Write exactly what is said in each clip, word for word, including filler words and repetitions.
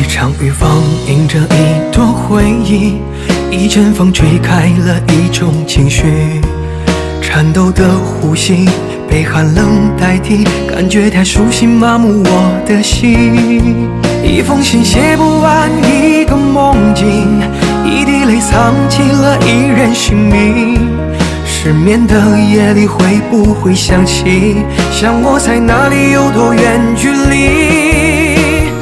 一场雨放映着一段回忆，一阵风吹开了一种情绪，颤抖的呼吸被寒冷代替，感觉太熟悉，麻木我的心。一封信写不完一个梦境，一滴泪藏起了一人姓名。失眠的夜里会不会想起，想我在哪里，有多远距离？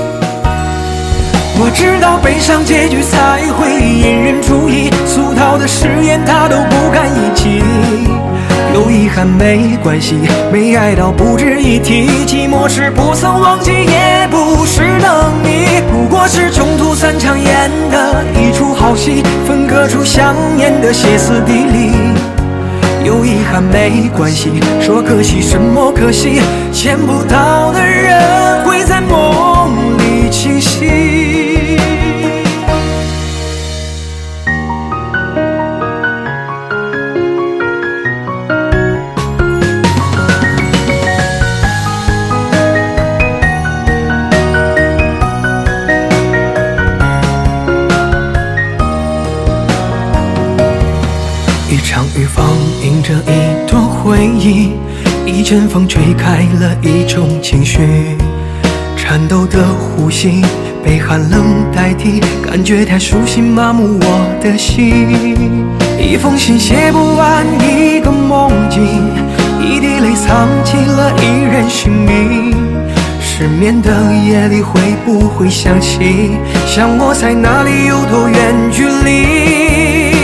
我知道悲伤结局才会引人注意，俗套的誓言他都不敢一提。有遗憾没关系，没爱到不值一提。寂寞是不曾忘记，也不是等你，不过是中途散场演的一出好戏，分割出香烟的歇斯底里。有遗憾没关系，说可惜什么可惜，见不到的人会在梦里清晰。一场雨放映着一段回忆，一阵风吹开了一种情绪，颤抖的呼吸被寒冷代替，感觉太熟悉，麻木我的心。一封信写不完一个梦境，一滴泪藏起了一人姓名。失眠的夜里会不会想起，想我在哪里，有多远距离？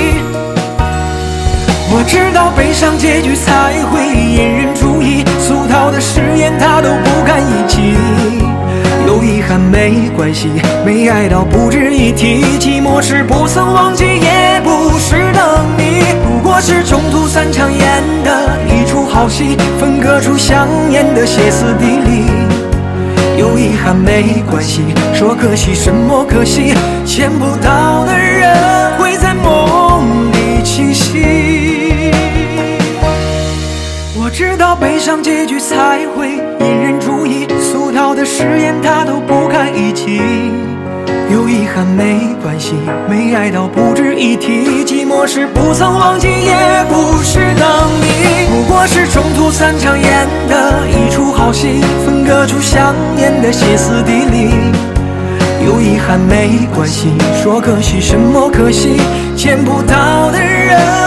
我知道悲伤结局才会引人注意，俗套的誓言他都不敢一提。有遗憾没关系，没爱到不值一提。寂寞是不曾忘记，也不是等你，不过是中途散场演的一出好戏，分割出香烟的歇斯底里。有遗憾没关系，说可惜什么可惜，见不到的人会在梦里清晰。我知道悲伤结局才会引人注意，俗套的誓言他都不敢一提。有遗憾没关系，没爱到不值一提。寂寞是不曾忘记，也不是等你，不过是中途散场演的一出好戏，分割出香烟的歇斯底里。有遗憾没关系，说可惜什么可惜，见不到的人